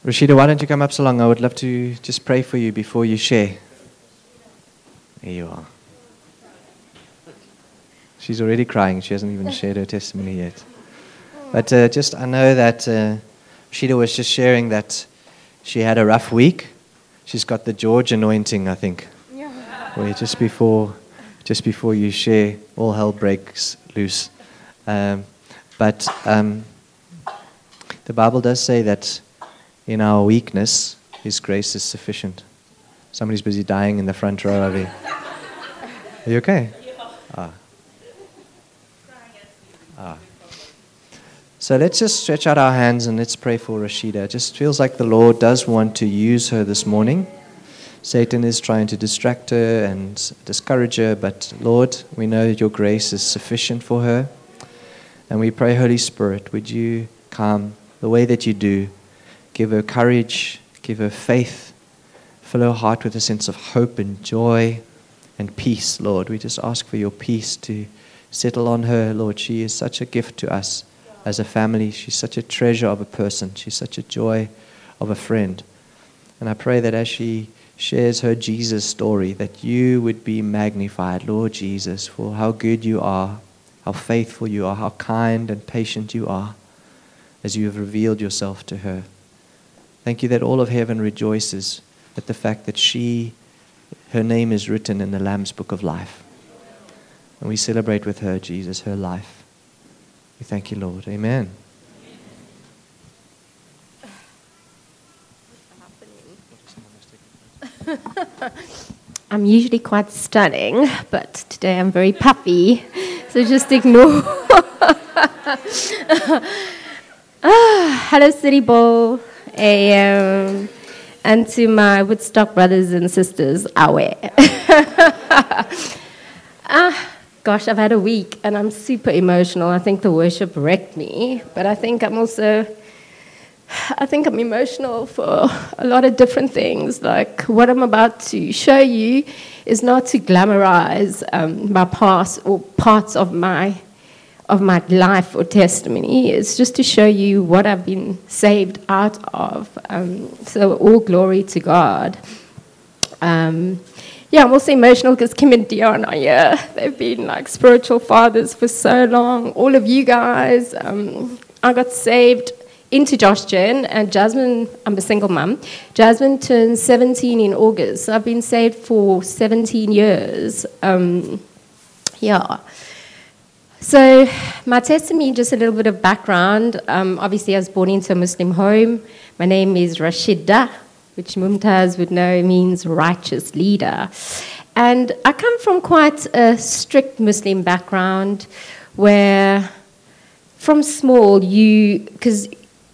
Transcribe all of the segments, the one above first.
Rashida, why don't you come up so long? I would love to just pray for you before you share. There you are. She's already crying. She hasn't even shared her testimony yet. But I know that Rashida was just sharing that she had a rough week. She's got the George anointing, I think. Yeah. Where just before you share, all hell breaks loose. But the Bible does say that in our weakness, His grace is sufficient. Somebody's busy dying in the front row of you. Are you okay? Ah. So let's just stretch out our hands and let's pray for Rashida. It just feels like the Lord does want to use her this morning. Satan is trying to distract her and discourage her, but Lord, we know that your grace is sufficient for her. And we pray, Holy Spirit, would you come the way that you do? Give her courage, give her faith, fill her heart with a sense of hope and joy and peace, Lord. We just ask for your peace to settle on her, Lord. She is such a gift to us as a family. She's such a treasure of a person. She's such a joy of a friend. And I pray that as she shares her Jesus story, that you would be magnified, Lord Jesus, for how good you are, how faithful you are, how kind and patient you are, as you have revealed yourself to her. Thank you that all of heaven rejoices at the fact that her name is written in the Lamb's Book of Life. And we celebrate with her, Jesus, her life. We thank you, Lord. Amen. I'm usually quite stunning, but today I'm very puffy, so just ignore. Hello, City Bowl. And to my Woodstock brothers and sisters, awe. Gosh, I've had a week and I'm super emotional. I think the worship wrecked me, but I think I'm emotional for a lot of different things. Like what I'm about to show you is not to glamorize my past or parts of my life or testimony. It's just to show you what I've been saved out of. So all glory to God. I'm also emotional because Kim and Dion are here. They've been like spiritual fathers for so long. All of you guys. I got saved into Josh Jen, and Jasmine, I'm a single mum. Jasmine turned 17 in August. So I've been saved for 17 years. So my testimony, just a little bit of background. Obviously, I was born into a Muslim home. My name is Rashida, which Mumtaz would know means righteous leader. And I come from quite a strict Muslim background where from small because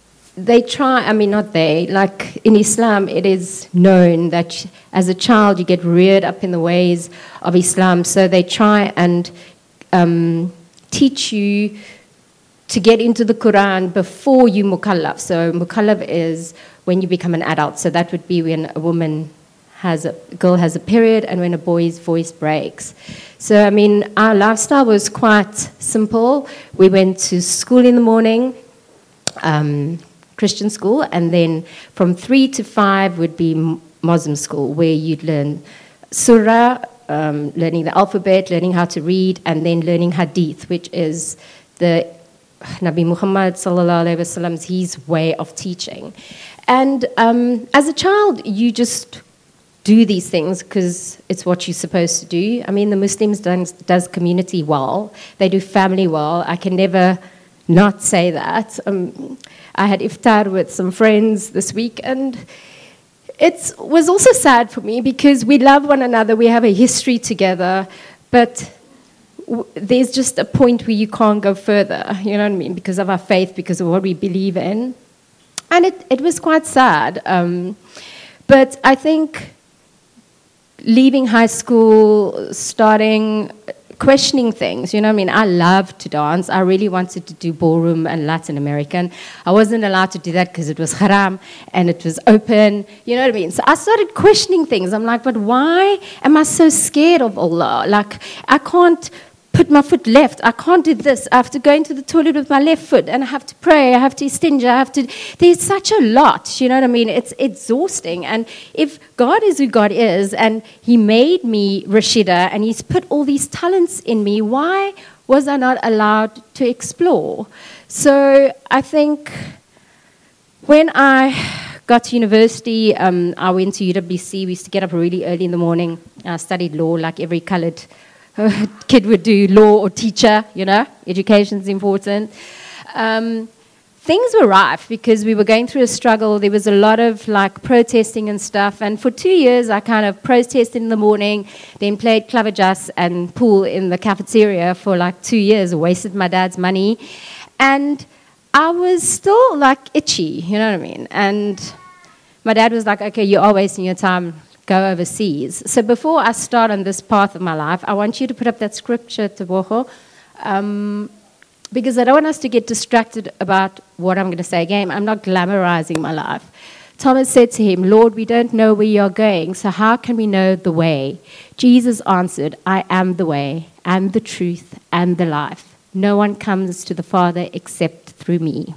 like in Islam, it is known that as a child you get reared up in the ways of Islam. So they try and teach you to get into the Quran before you mukallaf. So mukallaf is when you become an adult. So that would be when a girl has a period and when a boy's voice breaks. So, our lifestyle was quite simple. We went to school in the morning, Christian school, and then from 3 to 5 would be Muslim school, where you'd learn surah, learning the alphabet, learning how to read, and then learning hadith, which is the Nabi Muhammad sallallahu alaihi wasallam's his way of teaching. And as a child, you just do these things because it's what you're supposed to do. The Muslims does community well. They do family well. I can never not say that. I had iftar with some friends this week, and it was also sad for me because we love one another. We have a history together, but there's just a point where you can't go further, you know what I mean, because of our faith, because of what we believe in. And it was quite sad. But I think leaving high school, questioning things, you know what I mean? I loved to dance. I really wanted to do ballroom and Latin American. I wasn't allowed to do that because it was haram and it was open, you know what I mean? So I started questioning things. I'm like, but why am I so scared of Allah? Like, I can't put my foot left. I can't do this. I have to go into the toilet with my left foot, and I have to pray. I have to istinja. There's such a lot, you know what I mean? It's exhausting. And if God is who God is, and He made me Rashida, and He's put all these talents in me, why was I not allowed to explore? So I think when I got to university, I went to UWC. We used to get up really early in the morning. I studied law like every coloured kid would do, law or teacher, you know. Education's important. Things were rife because we were going through a struggle. There was a lot of like protesting and stuff. And for 2 years, I kind of protested in the morning, then played claverjas and pool in the cafeteria for like 2 years, wasted my dad's money. And I was still like itchy, you know what I mean? And my dad was like, okay, you are wasting your time, go overseas. So before I start on this path of my life, I want you to put up that scripture, Teboho, because I don't want us to get distracted about what I'm going to say again. I'm not glamorizing my life. Thomas said to him, Lord, we don't know where you're going, so how can we know the way? Jesus answered, I am the way and the truth and the life. No one comes to the Father except through me.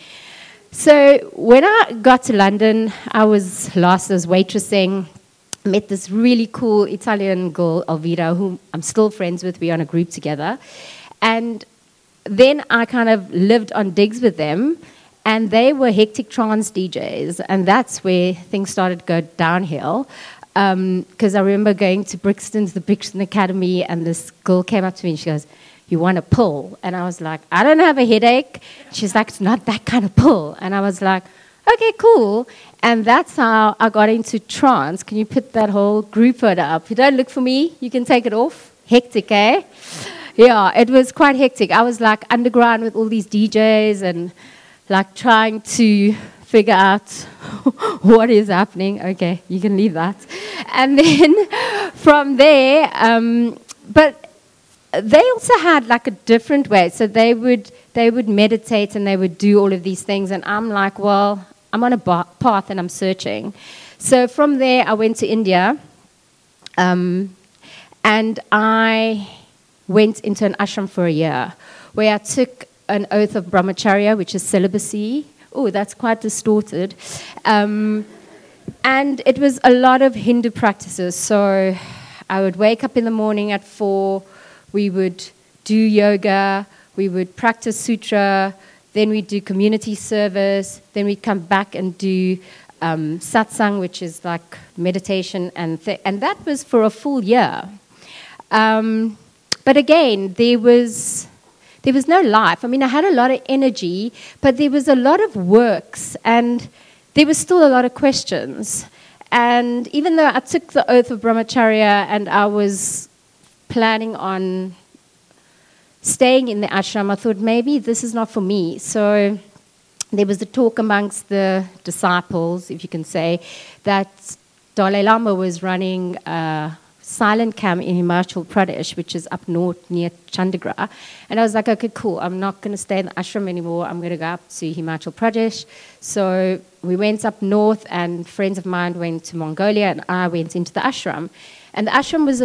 So when I got to London, I was lost as waitressing. Met this really cool Italian girl, Elvira, whom I'm still friends with. We're on a group together. And then I kind of lived on digs with them, and they were hectic trance DJs, and that's where things started to go downhill. Because I remember going to Brixton's, the Brixton Academy, and this girl came up to me and she goes, you want a pull? And I was like, I don't have a headache. She's like, it's not that kind of pull. And I was like, okay, cool. And that's how I got into trance. Can you put that whole group photo up? You don't look for me, you can take it off. Hectic, eh? Yeah, it was quite hectic. I was like underground with all these DJs and like trying to figure out what is happening. Okay, you can leave that. And then from there, but they also had like a different way. So they would meditate and they would do all of these things. And I'm like, well, I'm on a path and I'm searching. So from there, I went to India. And I went into an ashram for a year where I took an oath of brahmacharya, which is celibacy. Oh, that's quite distorted. And it was a lot of Hindu practices. So I would wake up in the morning at 4. We would do yoga, we would practice sutra, then we'd do community service, then we'd come back and do satsang, which is like meditation, and that was for a full year. But again, there was no life. I mean, I had a lot of energy, but there was a lot of works, and there was still a lot of questions. And even though I took the oath of brahmacharya and I was planning on staying in the ashram, I thought maybe this is not for me. So there was a talk amongst the disciples, if you can say, that Dalai Lama was running a silent camp in Himachal Pradesh, which is up north near Chandigarh. And I was like, okay, cool, I'm not going to stay in the ashram anymore. I'm going to go up to Himachal Pradesh. So we went up north, and friends of mine went to Mongolia, and I went into the ashram. And the ashram was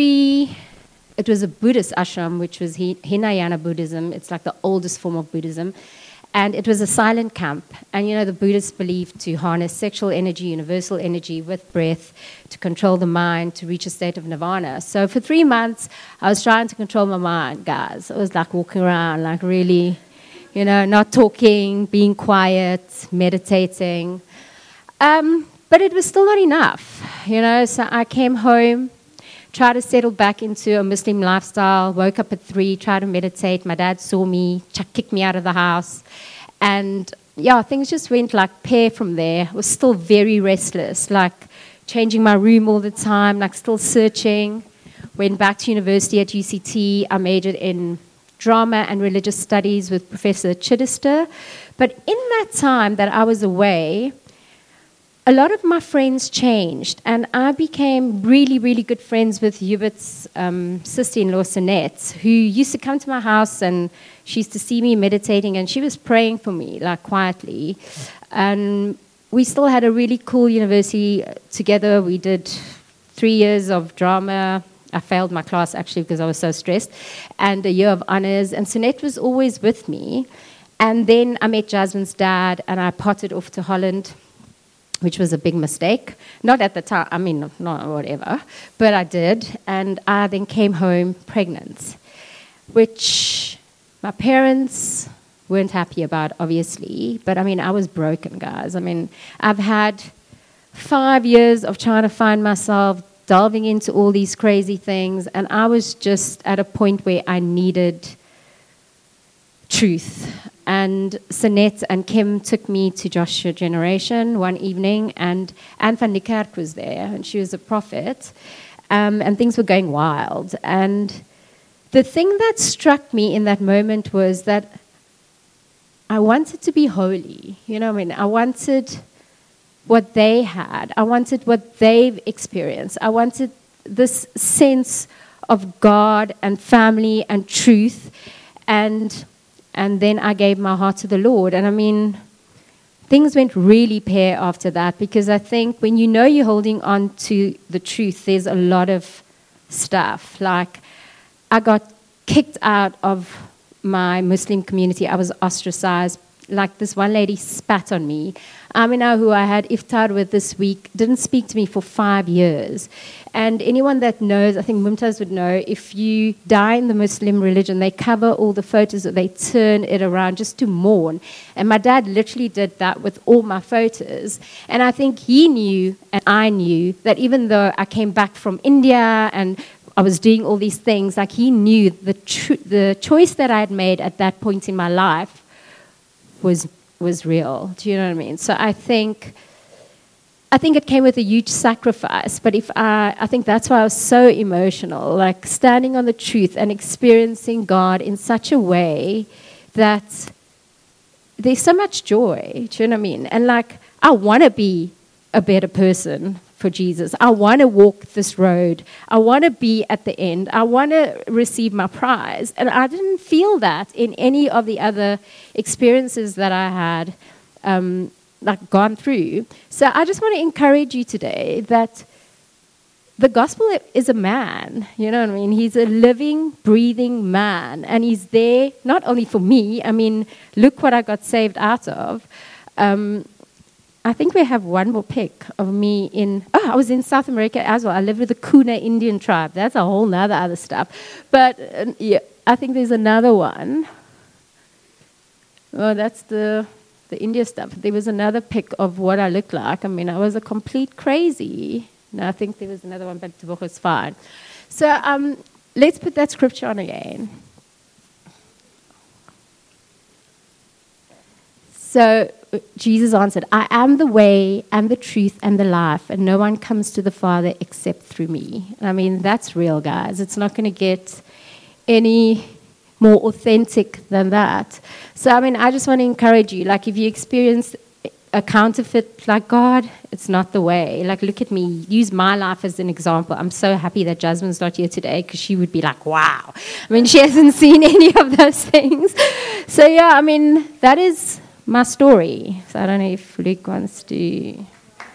it was a Buddhist ashram, which was Hinayana Buddhism. It's like the oldest form of Buddhism. And it was a silent camp. And, you know, the Buddhists believed to harness sexual energy, universal energy with breath, to control the mind, to reach a state of nirvana. So for 3 months, I was trying to control my mind, guys. I was like walking around, like really, you know, not talking, being quiet, meditating. But it was still not enough, you know. So I came home, tried to settle back into a Muslim lifestyle, woke up at 3, tried to meditate. My dad saw me, kicked me out of the house. And, yeah, things just went like pear from there. I was still very restless, like changing my room all the time, like still searching. Went back to university at UCT. I majored in drama and religious studies with Professor Chidester. But in that time that I was away, a lot of my friends changed, and I became really, really good friends with Hubert's sister-in-law, Sinette, who used to come to my house, and she used to see me meditating, and she was praying for me, like, quietly. And we still had a really cool university together. We did 3 years of drama I failed my class actually because I was so stressed, and a year of honors. And Sunette was always with me. And then I met Jasmine's dad, and I potted off to Holland, which was a big mistake. Not at the time, I mean, not whatever, but I did. And I then came home pregnant, which my parents weren't happy about, obviously. But, I mean, I was broken, guys. I mean, I've had 5 years of trying to find myself, delving into all these crazy things, and I was just at a point where I needed truth. And Sunette and Kim took me to Joshua Generation one evening, and Anne van Niekerk was there, and she was a prophet, and things were going wild. And the thing that struck me in that moment was that I wanted to be holy. You know what I mean? I wanted what they had. I wanted what they've experienced. I wanted this sense of God and family and truth, and then I gave my heart to the Lord. And I mean, things went really pear after that, because I think when you know you're holding on to the truth, there's a lot of stuff. Like, I got kicked out of my Muslim community. I was ostracized. Like, this one lady spat on me. Amina, who I had iftar with this week, didn't speak to me for 5 years. And anyone that knows, I think Mumtaz would know, if you die in the Muslim religion, they cover all the photos, they turn it around just to mourn. And my dad literally did that with all my photos. And I think he knew, and I knew, that even though I came back from India and I was doing all these things, like, he knew the choice that I had made at that point in my life was real. Do you know what I mean? So I think it came with a huge sacrifice, but I think that's why I was so emotional, like standing on the truth and experiencing God in such a way that there's so much joy. Do you know what I mean? And like, I want to be a better person for Jesus. I want to walk this road. I want to be at the end. I want to receive my prize. And I didn't feel that in any of the other experiences that I had gone through. So I just want to encourage you today that the gospel is a man. You know what I mean? He's a living, breathing man. And he's there not only for me. I mean, look what I got saved out of. I think we have one more pic of me I was in South America as well. I lived with the Kuna Indian tribe. That's a whole nother other stuff. But yeah, I think there's another one. Oh, that's the India stuff. There was another pic of what I looked like. I mean, I was a complete crazy. No, I think there was another one, but the book was fine. So let's put that scripture on again. So Jesus answered, I am the way and the truth and the life, and no one comes to the Father except through me. I mean, that's real, guys. It's not going to get any more authentic than that. So, I mean, I just want to encourage you, like, if you experience a counterfeit, like, God, it's not the way. Like, look at me. Use my life as an example. I'm so happy that Jasmine's not here today, because she would be like, wow. I mean, she hasn't seen any of those things. So, yeah, I mean, that is my story. So I don't know if Luke wants to.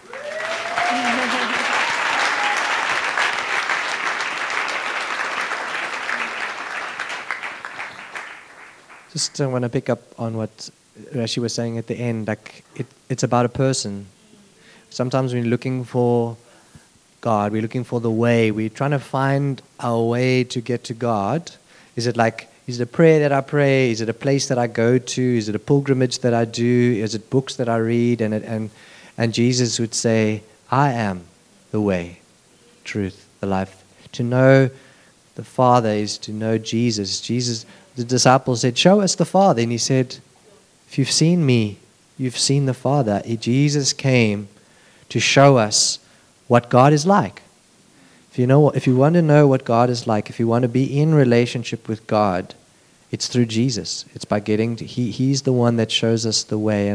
Just want to pick up on what Rashi was saying at the end. Like, it's about a person. Sometimes we're looking for God, we're looking for the way, we're trying to find our way to get to God. Is it a prayer that I pray? Is it a place that I go to? Is it a pilgrimage that I do? Is it books that I read? And Jesus would say, I am the way, truth, the life. To know the Father is to know Jesus. The disciples said, show us the Father. And he said, if you've seen me, you've seen the Father. Jesus came to show us what God is like. If you want to know what God is like, if you want to be in relationship with God, it's through Jesus. It's by getting to, He's the one that shows us the way.